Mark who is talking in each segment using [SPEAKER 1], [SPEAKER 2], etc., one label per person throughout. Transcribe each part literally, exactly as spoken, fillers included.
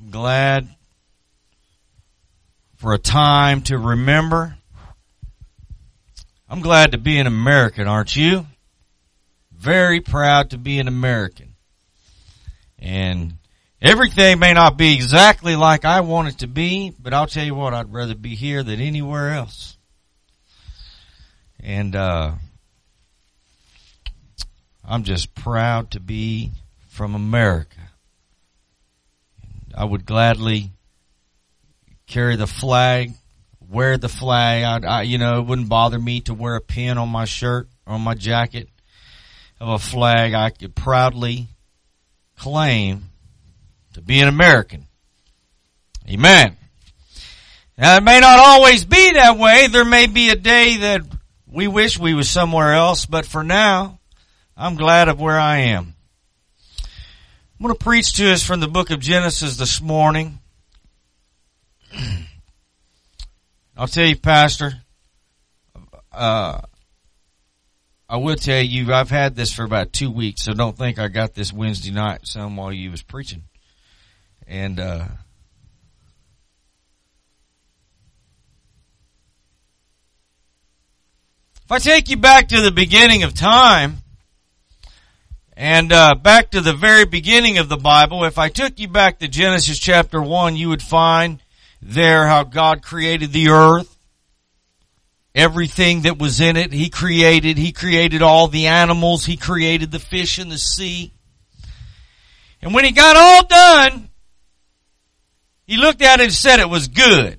[SPEAKER 1] I'm glad for a time to remember. I'm glad to be an American, aren't you? Very proud to be an American. And everything may not be exactly like I want it to be, but I'll tell you what, I'd rather be here than anywhere else. And uh I'm just proud to be from America. I would gladly carry the flag, wear the flag. I, I, you know, it wouldn't bother me to wear a pin on my shirt or on my jacket of a flag. I could proudly claim to be an American. Amen. Now, it may not always be that way. There may be a day that we wish we was somewhere else, but for now, I'm glad of where I am. I'm going to preach to us from the book of Genesis this morning. I'll tell you, Pastor, uh, I will tell you, I've had this for about two weeks, so don't think I got this Wednesday night some while you was preaching. And, uh, if I take you back to the beginning of time, and uh back to the very beginning of the Bible, if I took you back to Genesis chapter one, you would find there how God created the earth. Everything that was in it, He created. He created all the animals. He created the fish in the sea. And when He got all done, He looked at it and said it was good.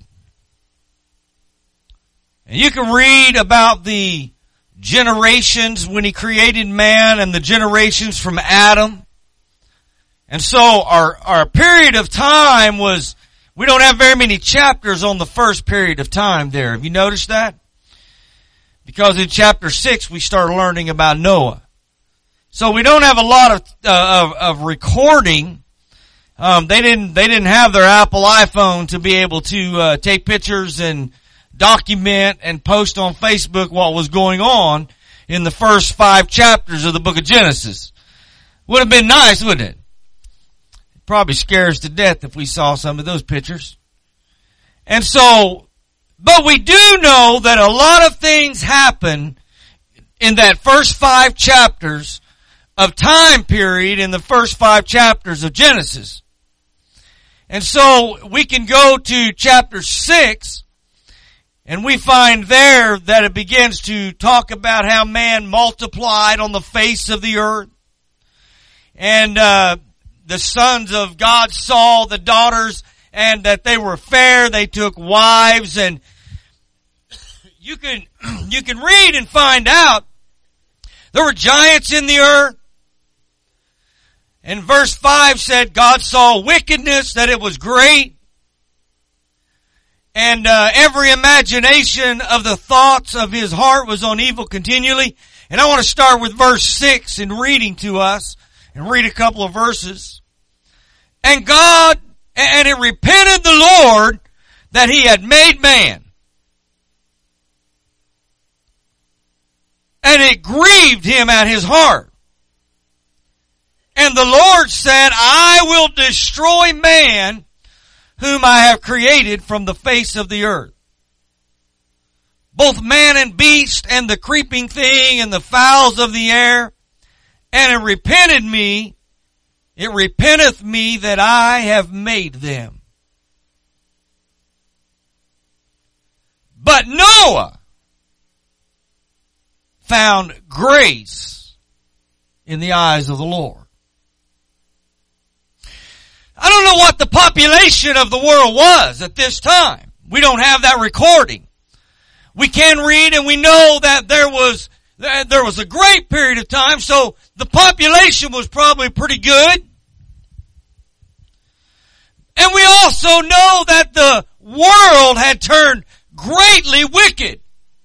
[SPEAKER 1] And you can read about the generations when He created man and the generations from Adam. And so our, our period of time was, we don't have very many chapters on the first period of time there. Have you noticed that? Because in chapter six we start learning about Noah. So we don't have a lot of, uh, of, of recording. Um, they didn't, they didn't have their Apple iPhone to be able to, uh, take pictures and document and post on Facebook what was going on in the first five chapters of the book of Genesis. Would have been nice, wouldn't it? It probably scares us to death if we saw some of those pictures. And so, but we do know that a lot of things happen in that first five chapters of time period in the first five chapters of Genesis. And so we can go to chapter six, and we find there that it begins to talk about how man multiplied on the face of the earth. And uh the sons of God saw the daughters, and that they were fair. They took wives, and you can you can read and find out there were giants in the earth. And verse five said God saw wickedness, that it was great. And uh, every imagination of the thoughts of his heart was on evil continually. And I want to start with verse six in reading to us, and read a couple of verses. And God, and it repented the Lord that He had made man. And it grieved Him at His heart. And the Lord said, I will destroy man whom I have created from the face of the earth. Both man and beast, and the creeping thing, and the fowls of the air. And it repented me, it repenteth me that I have made them. But Noah found grace in the eyes of the Lord. I don't know what the population of the world was at this time. We don't have that recording. We can read, and we know that there was there was a great period of time, so the population was probably pretty good. And we also know that the world had turned greatly wicked.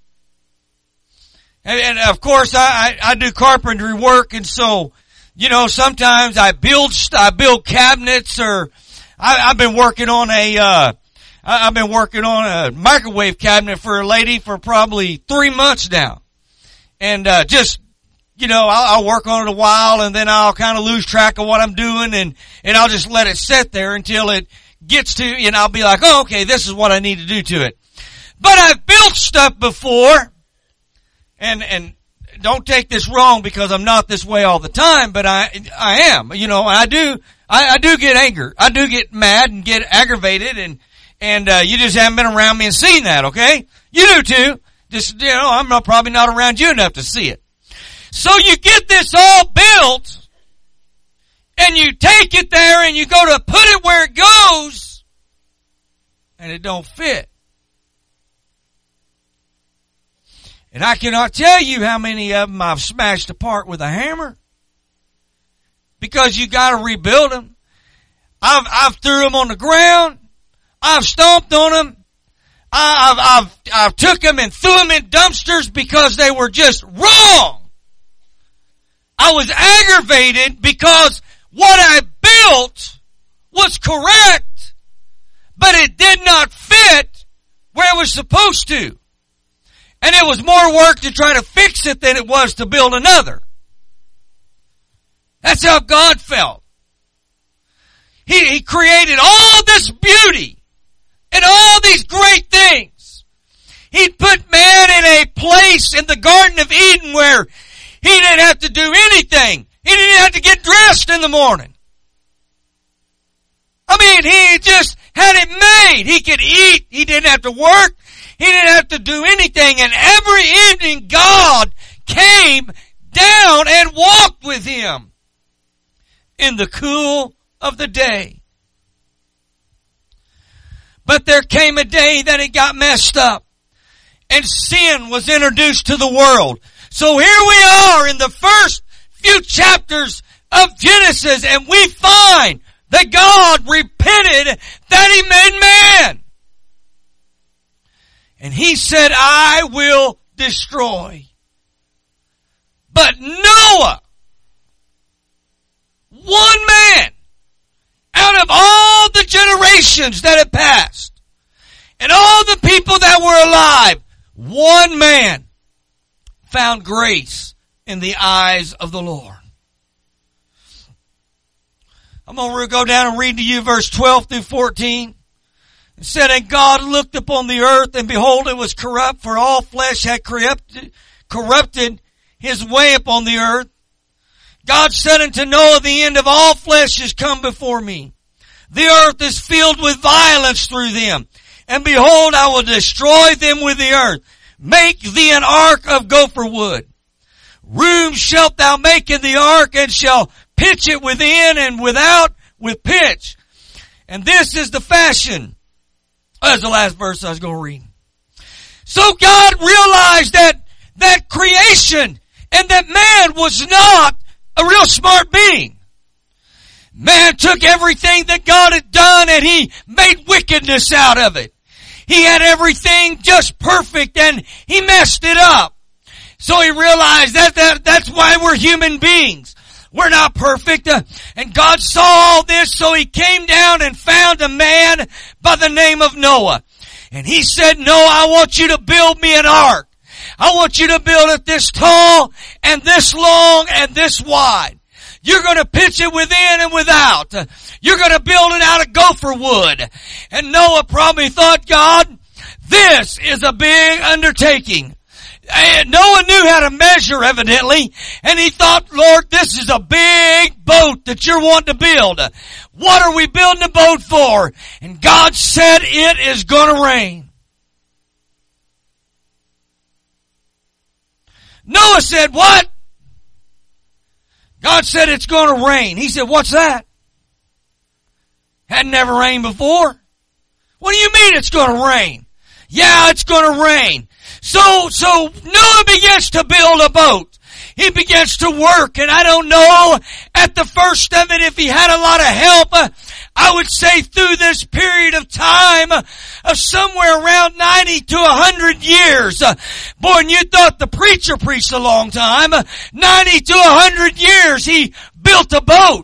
[SPEAKER 1] And, and of course, I, I, I do carpentry work, and so, you know, sometimes I build, I build cabinets, or I, I've been working on a, uh, I, I've been working on a microwave cabinet for a lady for probably three months now. And, uh, just, you know, I'll, I'll work on it a while, and then I'll kind of lose track of what I'm doing, and, and I'll just let it sit there until it gets to, and I'll be like, oh, okay, this is what I need to do to it. But I've built stuff before, and, and don't take this wrong because I'm not this way all the time, but I, I am, you know, I do, I, I do get anger. I do get mad and get aggravated, and, and, uh, you just haven't been around me and seen that, okay? You do too. Just, you know, I'm not, probably not around you enough to see it. So you get this all built, and you take it there and you go to put it where it goes, and it don't fit. And I cannot tell you how many of them I've smashed apart with a hammer. Because you gotta rebuild them. I've, I've threw them on the ground. I've stomped on them. I've, I've, I've took them and threw them in dumpsters because they were just wrong. I was aggravated because what I built was correct, but it did not fit where it was supposed to. And it was more work to try to fix it than it was to build another. That's how God felt. He, he created all this beauty and all these great things. He put man in a place in the Garden of Eden where he didn't have to do anything. He didn't have to get dressed in the morning. I mean, he just had it made. He could eat. He didn't have to work. He didn't have to do anything. And every evening God came down and walked with him in the cool of the day. But there came a day that it got messed up and sin was introduced to the world. So here we are in the first few chapters of Genesis, and we find that God repented that he made man. And he said, I will destroy. But Noah, one man, out of all the generations that had passed, and all the people that were alive, one man found grace in the eyes of the Lord. I'm going to go down and read to you verse twelve through fourteen. It said, and God looked upon the earth, and behold, it was corrupt, for all flesh had corrupted, corrupted his way upon the earth. God said unto Noah, the end of all flesh is come before me. The earth is filled with violence through them. And behold, I will destroy them with the earth. Make thee an ark of gopher wood. Room shalt thou make in the ark, and shall pitch it within and without with pitch. And this is the fashion. That's the last verse I was going to read. So God realized that, that creation and that man was not a real smart being. Man took everything that God had done and he made wickedness out of it. He had everything just perfect and he messed it up. So he realized that, that that's why we're human beings. We're not perfect. Uh, and God saw all this, so he came down and found a man by the name of Noah. And he said, Noah, I want you to build me an ark. I want you to build it this tall and this long and this wide. You're going to pitch it within and without. Uh, you're going to build it out of gopher wood. And Noah probably thought, God, this is a big undertaking. And Noah knew how to measure, evidently, and he thought, Lord, this is a big boat that you're wanting to build. What are we building a boat for? And God said it is going to rain. Noah said, what? God said it's going to rain. He said, what's that? Hadn't never rained before. What do you mean it's going to rain? Yeah, it's going to rain. So, so Noah begins to build a boat. He begins to work, and I don't know at the first of it if he had a lot of help. Uh, I would say through this period of time uh, of somewhere around ninety to one hundred years. Uh, boy, and you thought the preacher preached a long time. Uh, ninety to one hundred years he built a boat.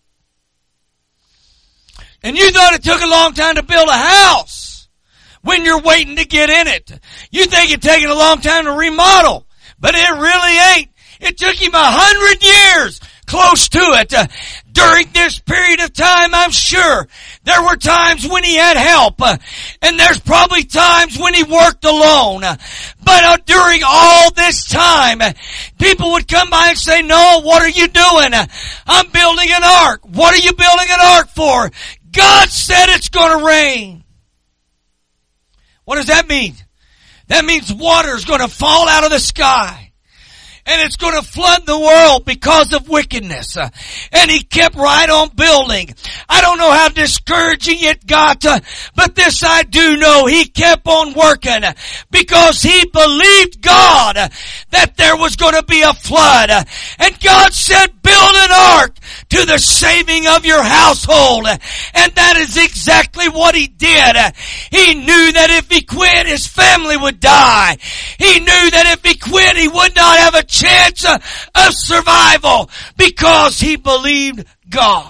[SPEAKER 1] And you thought it took a long time to build a house. When you're waiting to get in it. You think it's taking a long time to remodel. But it really ain't. It took him a hundred years close to it. Uh, during this period of time, I'm sure there were times when he had help, uh, and there's probably times when he worked alone. Uh, but uh, during all this time, uh, people would come by and say, "No, what are you doing?" Uh, "I'm building an ark." "What are you building an ark for?" "God said it's going to rain." What does that mean? That means water is going to fall out of the sky. And it's going to flood the world because of wickedness. Uh, and he kept right on building. I don't know how discouraging it got, uh, but this I do know. He kept on working uh, because he believed God uh, that there was going to be a flood. Uh, and God said, "Build an ark to the saving of your household." Uh, and that is exactly what he did. Uh, he knew that if he quit, his family would die. He knew that if he quit, he would not have a chance of survival because he believed God.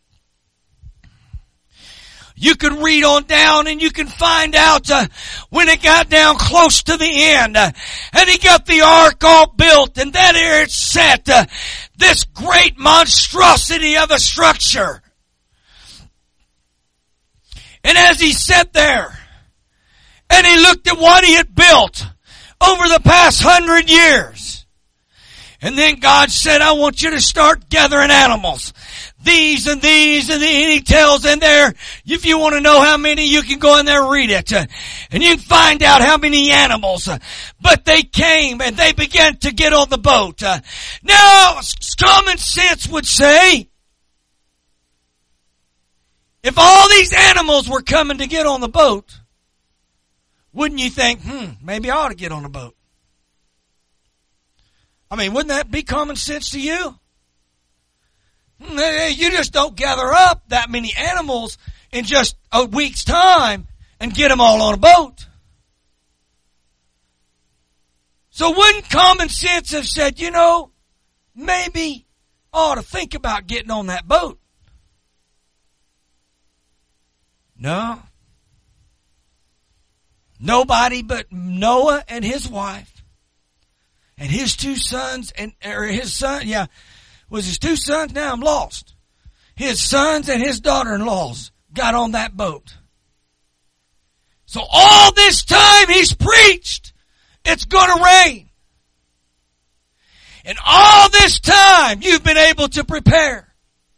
[SPEAKER 1] You could read on down and you can find out uh, when it got down close to the end uh, and he got the ark all built, and that here it set uh, this great monstrosity of a structure. And as he sat there and he looked at what he had built over the past hundred years, and then God said, "I want you to start gathering animals. These and these and these." And he tells in there, if you want to know how many, you can go in there and read it. Uh, and you can find out how many animals. Uh, but they came and they began to get on the boat. Uh, now, common sense would say, if all these animals were coming to get on the boat, wouldn't you think, hmm, maybe I ought to get on the boat? I mean, wouldn't that be common sense to you? You just don't gather up that many animals in just a week's time and get them all on a boat. So wouldn't common sense have said, you know, maybe I ought to think about getting on that boat? No. Nobody but Noah and his wife and his two sons, and or his son, yeah, was his two sons? Now I'm lost. His sons and his daughter-in-laws got on that boat. So all this time he's preached, it's going to rain. And all this time you've been able to prepare.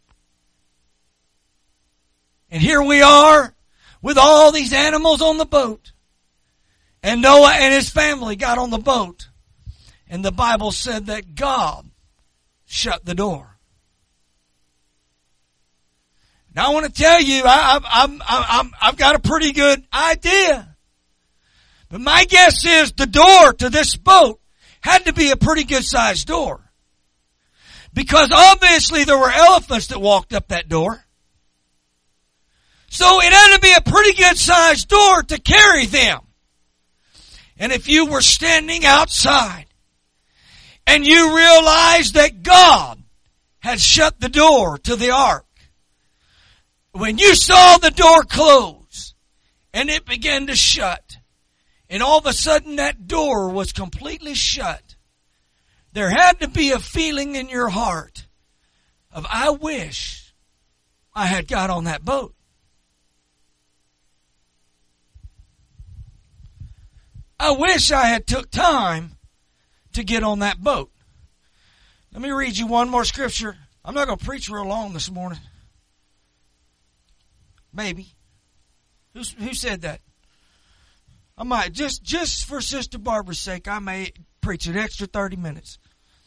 [SPEAKER 1] And here we are with all these animals on the boat. And Noah and his family got on the boat. And the Bible said that God shut the door. Now I want to tell you, I, I, I'm, I'm, I've got a pretty good idea. But my guess is the door to this boat had to be a pretty good sized door. Because obviously there were elephants that walked up that door. So it had to be a pretty good sized door to carry them. And if you were standing outside and you realized that God had shut the door to the ark, when you saw the door close and it began to shut, and all of a sudden that door was completely shut, there had to be a feeling in your heart of, I wish I had got on that boat. I wish I had took time to get on that boat. Let me read you one more scripture. I'm not going to preach real long this morning. Maybe. Who, who said that? I might, just, just for Sister Barbara's sake, I may preach an extra thirty minutes.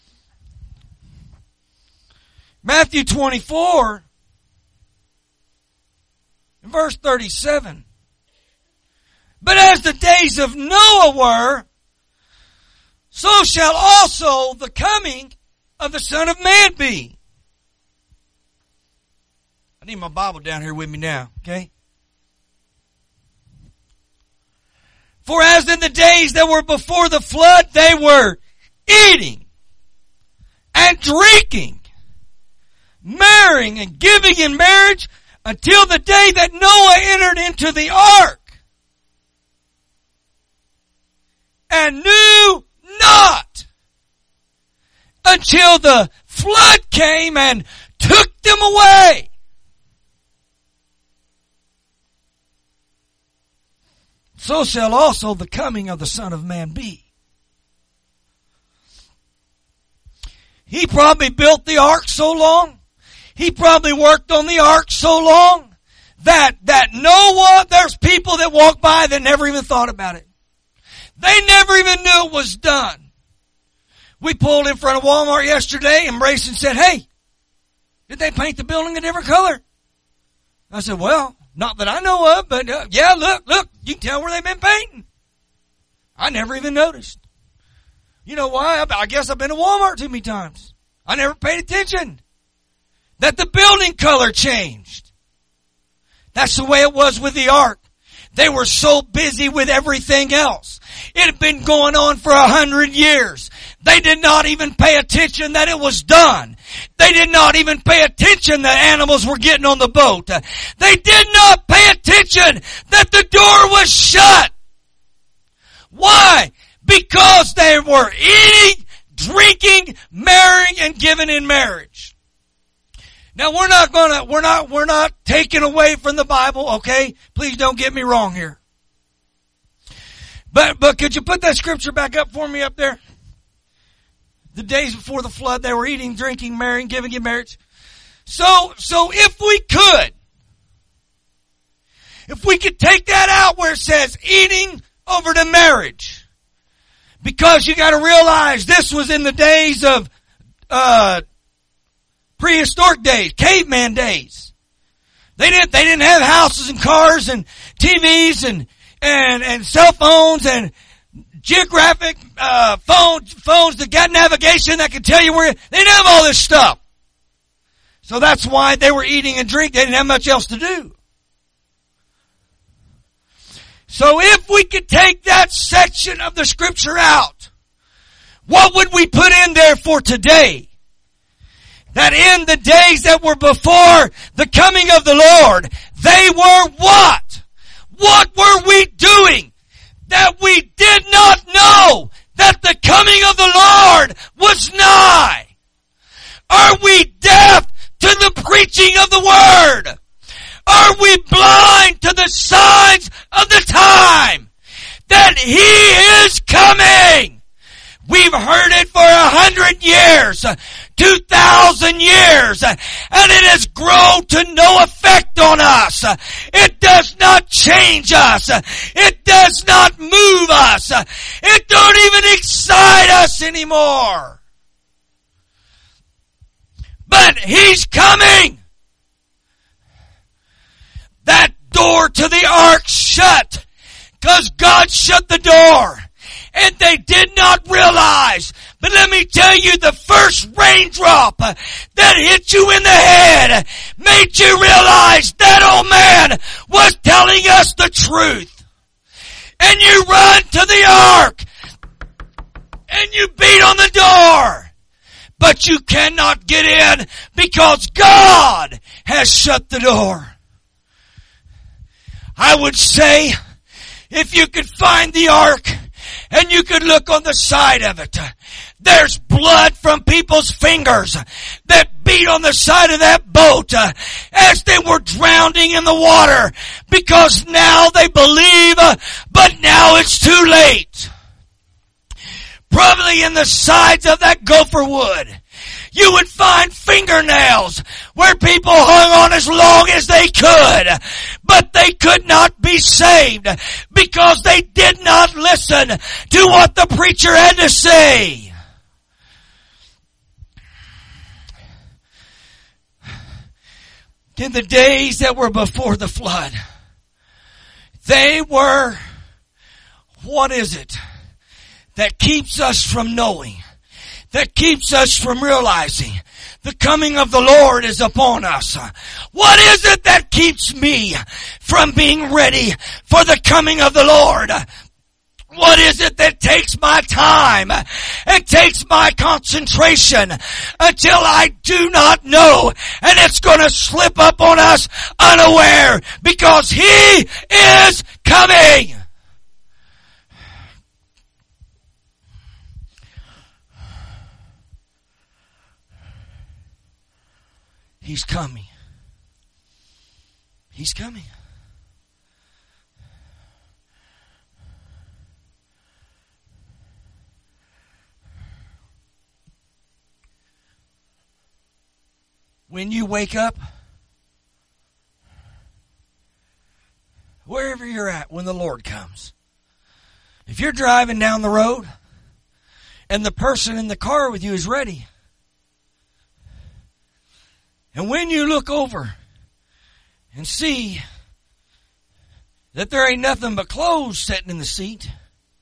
[SPEAKER 1] Matthew twenty-four, verse thirty-seven. But as the days of Noah were, so shall also the coming of the Son of Man be. I need my Bible down here with me now, okay? For as in the days that were before the flood, they were eating and drinking, marrying and giving in marriage until the day that Noah entered into the ark, and knew not until the flood came and took them away. So shall also the coming of the Son of Man be. He probably built the ark so long. He probably worked on the ark so long that, that no one, there's people that walk by that never even thought about it. They never even knew it was done. We pulled in front of Walmart yesterday and Brayson said, hey, did they paint the building a different color? I said, well, not that I know of, but uh, yeah, look, look, you can tell where they've been painting. I never even noticed. You know why? I guess I've been to Walmart too many times. I never paid attention that the building color changed. That's the way it was with the ark. They were so busy with everything else. It had been going on for a hundred years. They did not even pay attention that it was done. They did not even pay attention that animals were getting on the boat. They did not pay attention that the door was shut. Why? Because they were eating, drinking, marrying, and giving in marriage. Now we're not gonna, we're not, we're not taking away from the Bible, okay? Please don't get me wrong here. But, but could you put that scripture back up for me up there? The days before the flood, they were eating, drinking, marrying, giving in marriage. So, so if we could, if we could take that out where it says eating over to marriage, because you got to realize this was in the days of uh prehistoric days, caveman days. They didn't they didn't have houses and cars and T Vs and and and cell phones and geographic uh phones phones that got navigation that could tell you where. They didn't have all this stuff. So that's why they were eating and drinking. They didn't have much else to do. So if we could take that section of the scripture out, what would we put in there for today? That in the days that were before the coming of the Lord, they were what? What were we doing? That we did not know that the coming of the Lord was nigh. Are we deaf to the preaching of the Word? Are we blind to the signs of the time that He is coming? We've heard it for a hundred years, two thousand years, and it has grown to no effect on us. It does not change us. It does not move us. It don't even excite us anymore. But He's coming. That door to the ark shut, because God shut the door. And they did not realize. But let me tell you, the first raindrop that hit you in the head made you realize that old man was telling us the truth. And you run to the ark and you beat on the door. But you cannot get in because God has shut the door. I would say, if you could find the ark and you could look on the side of it, there's blood from people's fingers that beat on the side of that boat uh, as they were drowning in the water, because now they believe, uh, but now it's too late. Probably in the sides of that gopher wood, you would find fingernails where people hung on as long as they could, but they could not be saved because they did not listen to what the preacher had to say. In the days that were before the flood, they were, what is it that keeps us from knowing? That keeps us from realizing the coming of the Lord is upon us. What is it that keeps me from being ready for the coming of the Lord? What is it that takes my time and takes my concentration until I do not know, and it's going to slip up on us unaware because He is coming? He's coming. He's coming. When you wake up, wherever you're at when the Lord comes, if you're driving down the road and the person in the car with you is ready, and when you look over and see that there ain't nothing but clothes sitting in the seat,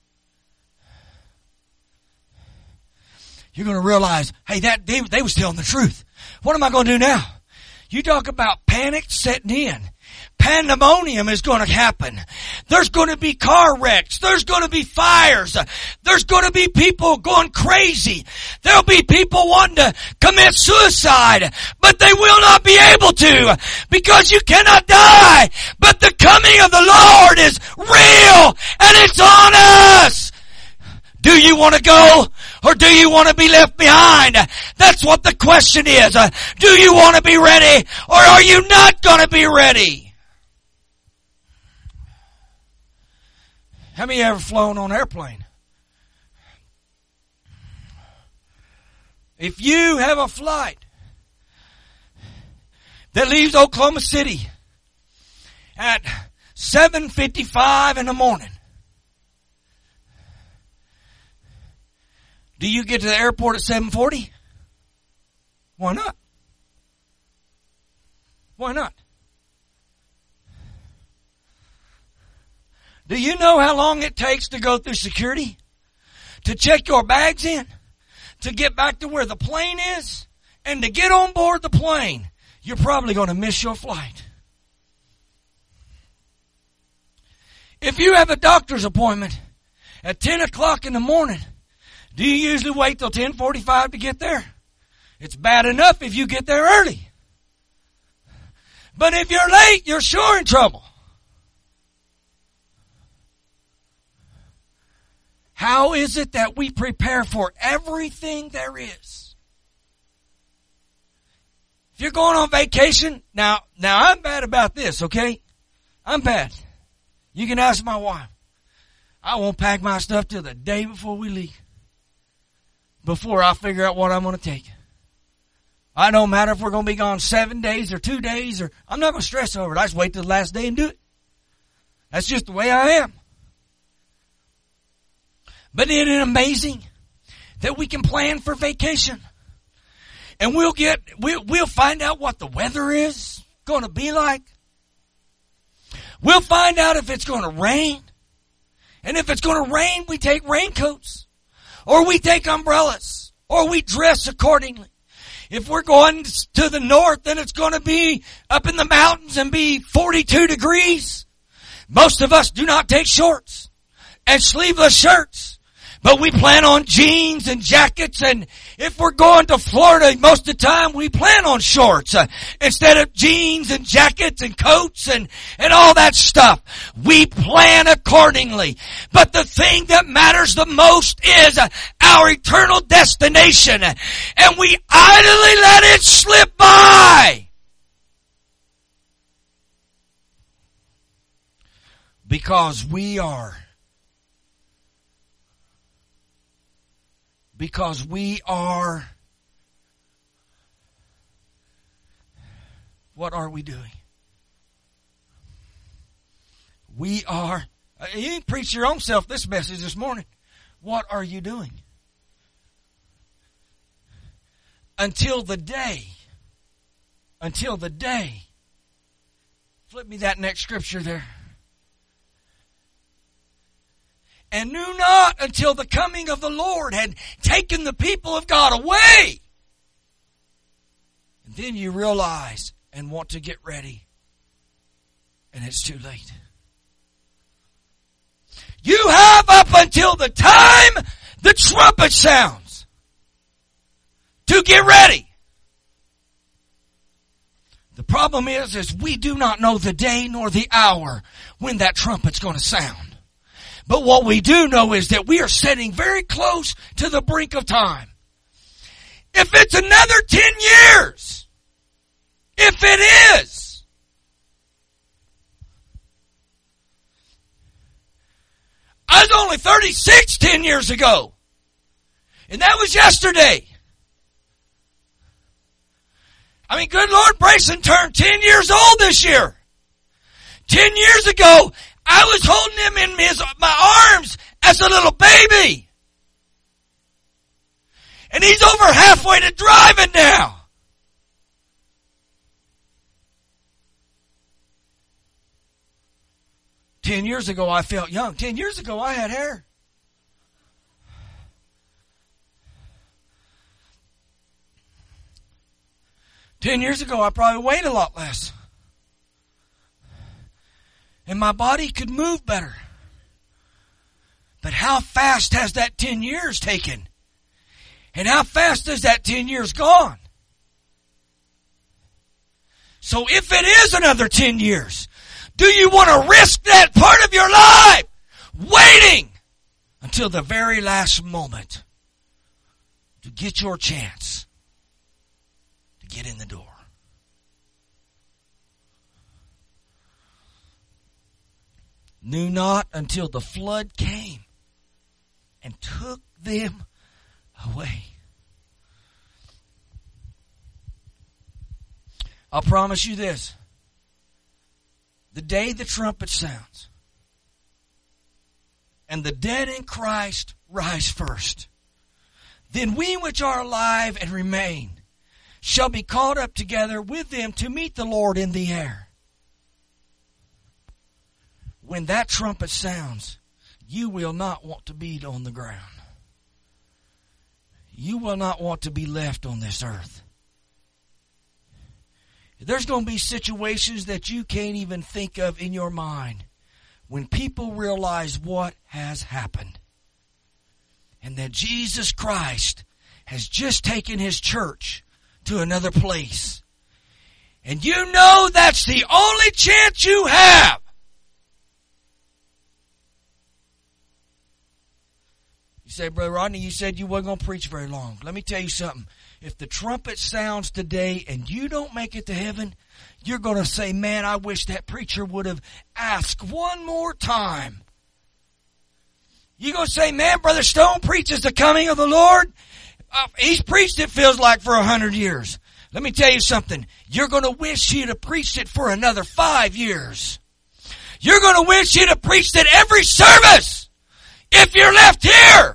[SPEAKER 1] you're going to realize, hey, that they, they was telling the truth. What am I going to do now? You talk about panic setting in. Pandemonium is going to happen. There's going to be car wrecks. There's going to be fires. There's going to be people going crazy. There'll be people wanting to commit suicide, but they will not be able to because you cannot die. But the coming of the Lord is real and it's on us. Do you want to go or do you want to be left behind? That's what the question is. Uh, do you want to be ready or are you not going to be ready? How many ever flown on an airplane? If you have a flight that leaves Oklahoma City at seven fifty-five in the morning, do you get to the airport at seven forty? Why not? Why not? Do you know how long it takes to go through security? To check your bags in? To get back to where the plane is? And to get on board the plane? You're probably going to miss your flight. If you have a doctor's appointment at ten o'clock in the morning, do you usually wait till ten forty-five to get there? It's bad enough if you get there early. But if you're late, you're sure in trouble. How is it that we prepare for everything there is? If you're going on vacation, now, now I'm bad about this, okay? I'm bad. You can ask my wife. I won't pack my stuff till the day before we leave. Before I figure out what I'm going to take. I don't matter if we're going to be gone seven days or two days or I'm not going to stress over it. I just wait till the last day and do it. That's just the way I am. But isn't it amazing that we can plan for vacation? And we'll get, we'll, we'll find out what the weather is going to be like. We'll find out if it's going to rain. And if it's going to rain, we take raincoats. Or we take umbrellas. Or we dress accordingly. If we're going to the north, then it's going to be up in the mountains and be forty-two degrees. Most of us do not take shorts and sleeveless shirts. But we plan on jeans and jackets, and if we're going to Florida, most of the time we plan on shorts uh, instead of jeans and jackets and coats and, and all that stuff. We plan accordingly. But the thing that matters the most is uh, our eternal destination, and we idly let it slip by. Because we are Because we are, what are we doing? We are, you can preach your own self this message this morning. What are you doing? Until the day, until the day, flip me that next scripture there. And knew not until the coming of the Lord had taken the people of God away. And then you realize and want to get ready. And it's too late. You have up until the time the trumpet sounds to get ready. The problem is, is we do not know the day nor the hour when that trumpet's going to sound. But what we do know is that we are sitting very close to the brink of time. If it's another ten years, If it is. I was only thirty-six ten years ago. And that was yesterday. I mean, good Lord, Brayson turned ten years old this year. Ten years ago, I was holding him in his, my arms as a little baby. And he's over halfway to driving now. Ten years ago, I felt young. Ten years ago, I had hair. Ten years ago, I probably weighed a lot less. And my body could move better. But how fast has that ten years taken? And how fast has that ten years gone? So if it is another ten years, do you want to risk that part of your life waiting until the very last moment to get your chance to get in the door? Knew not until the flood came and took them away. I'll promise you this. The day the trumpet sounds and the dead in Christ rise first, then we which are alive and remain shall be caught up together with them to meet the Lord in the air. When that trumpet sounds, you will not want to be on the ground. You will not want to be left on this earth. There's going to be situations that you can't even think of in your mind when people realize what has happened. And that Jesus Christ has just taken His church to another place. And you know that's the only chance you have. You say, Brother Rodney, you said you weren't going to preach very long. Let me tell you something. If the trumpet sounds today and you don't make it to heaven, you're going to say, man, I wish that preacher would have asked one more time. You're going to say, man, Brother Stone preaches the coming of the Lord. Uh, he's preached it, feels like, for a hundred years. Let me tell you something. You're going to wish he'd have preached it for another five years. You're going to wish he'd have preached it every service if you're left here.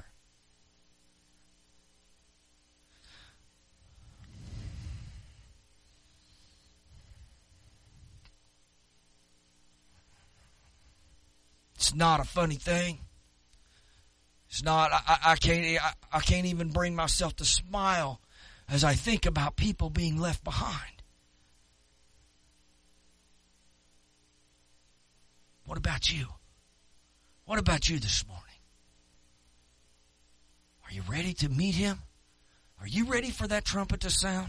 [SPEAKER 1] It's not a funny thing. It's not. I, I can't. I, I can't even bring myself to smile as I think about people being left behind. What about you? What about you this morning? Are you ready to meet Him? Are you ready for that trumpet to sound?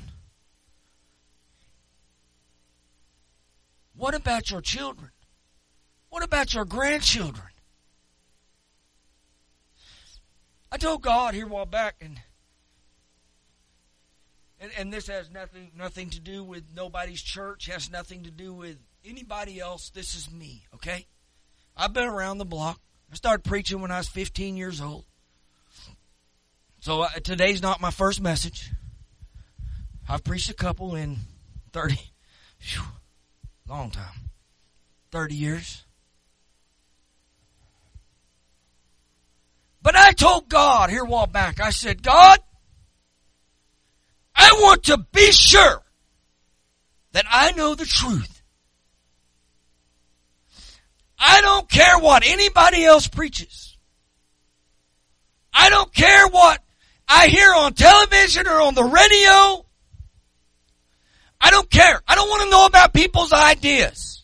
[SPEAKER 1] What about your children? What about your grandchildren? I told God here a while back, and, and and this has nothing nothing to do with nobody's church, has nothing to do with anybody else. This is me, okay? I've been around the block. I started preaching when I was fifteen years old. So uh, today's not my first message. I've preached a couple in thirty, whew, long time, thirty years. But I told God here a while back, I said, God, I want to be sure that I know the truth. I don't care what anybody else preaches. I don't care what I hear on television or on the radio. I don't care. I don't want to know about people's ideas.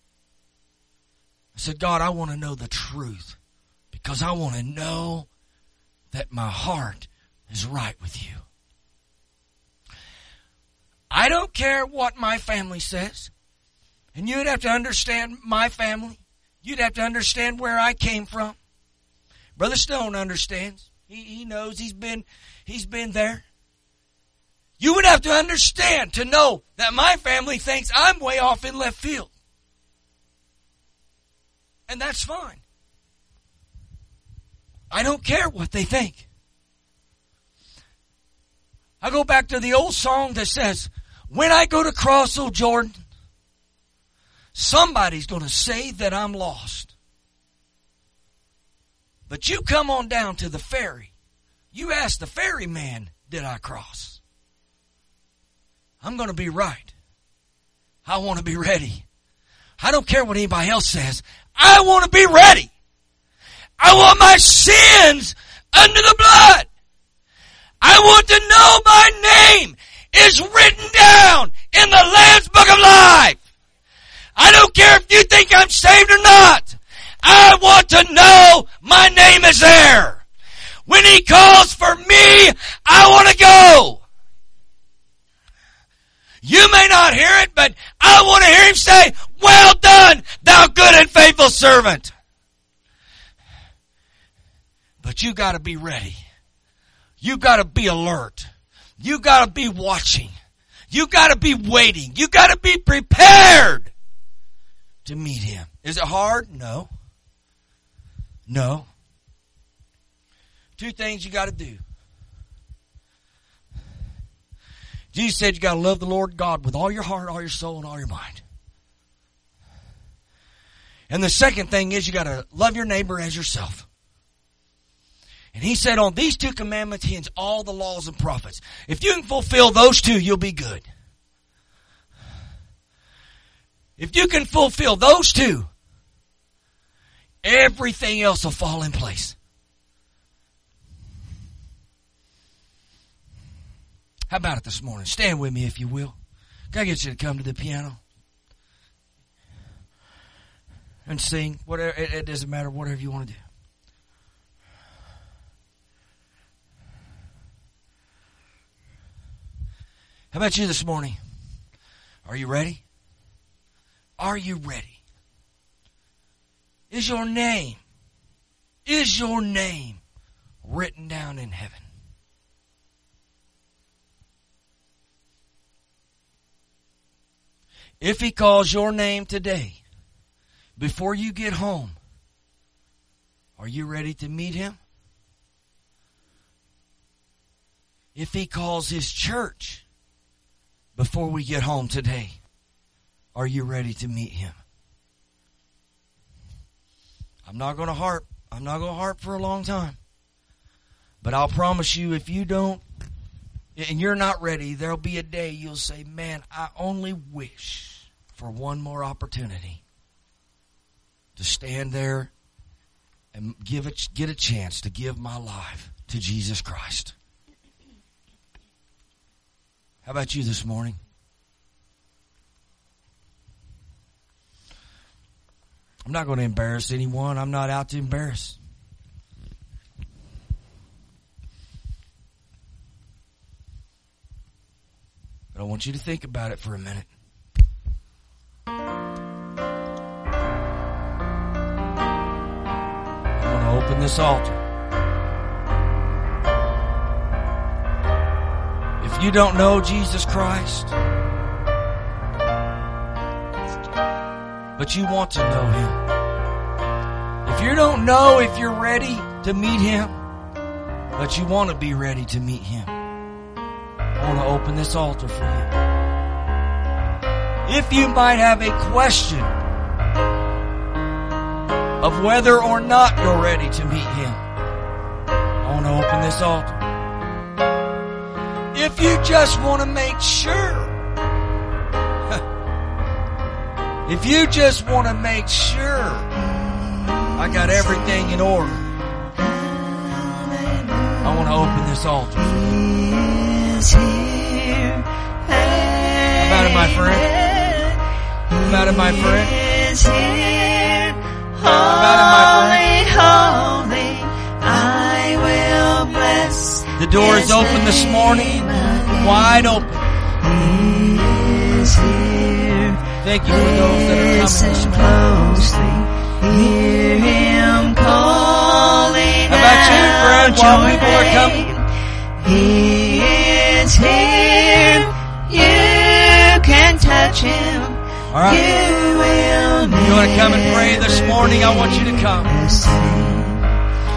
[SPEAKER 1] I said, God, I want to know the truth. Because I want to know that my heart is right with you. I don't care what my family says. And you'd have to understand my family. You'd have to understand where I came from. Brother Stone understands. He, he knows he's been, he's been there. You would have to understand to know that my family thinks I'm way off in left field. And that's fine. I don't care what they think. I go back to the old song that says, when I go to cross old Jordan, somebody's going to say that I'm lost. But you come on down to the ferry. You ask the ferryman, did I cross? I'm going to be right. I want to be ready. I don't care what anybody else says. I want to be ready. I want my sins under the blood. I want to know my name is written down in the Lamb's Book of Life. I don't care if you think I'm saved or not. I want to know my name is there. When He calls for me, I want to go. You may not hear it, but I want to hear Him say, well done, thou good and faithful servant. But you got to be ready. You got to be alert. You got to be watching. You got to be waiting. You got to be prepared to meet Him. Is it hard? No. No. Two things you got to do. Jesus said you got to love the Lord God with all your heart, all your soul, and all your mind. And the second thing is you got to love your neighbor as yourself. And He said on these two commandments hinge all the laws and prophets. If you can fulfill those two, you'll be good. If you can fulfill those two, everything else will fall in place. How about it this morning? Stand with me if you will. Can I get you to come to the piano? And sing. Whatever, it, it doesn't matter, whatever you want to do. How about you this morning? Are you ready? Are you ready? Is your name, is your name written down in heaven? If He calls your name today, before you get home, are you ready to meet Him? If He calls His church before we get home today, are you ready to meet Him? I'm not going to harp. I'm not going to harp for a long time. But I'll promise you, if you don't, and you're not ready, there'll be a day you'll say, man, I only wish for one more opportunity to stand there and give it, get a chance to give my life to Jesus Christ. How about you this morning? I'm not going to embarrass anyone. I'm not out to embarrass. But I want you to think about it for a minute. I'm going to open this altar. If you don't know Jesus Christ, but you want to know Him, if you don't know if you're ready to meet Him, but you want to be ready to meet Him, I want to open this altar for you. If you might have a question of whether or not you're ready to meet Him, I want to open this altar. If you just want to make sure, if you just want to make sure I got everything in order, I want to open this altar. How about it, my friend? How about it, my friend? How about it, my friend? I will bless. The door is open this morning, wide open. Thank you for those that are coming this morning. Hear Him calling. How about you, friend? While people are coming, He is here.
[SPEAKER 2] touch him,
[SPEAKER 1] All right.
[SPEAKER 2] you will
[SPEAKER 1] You want to come and pray this morning? I want you to come.
[SPEAKER 2] never see.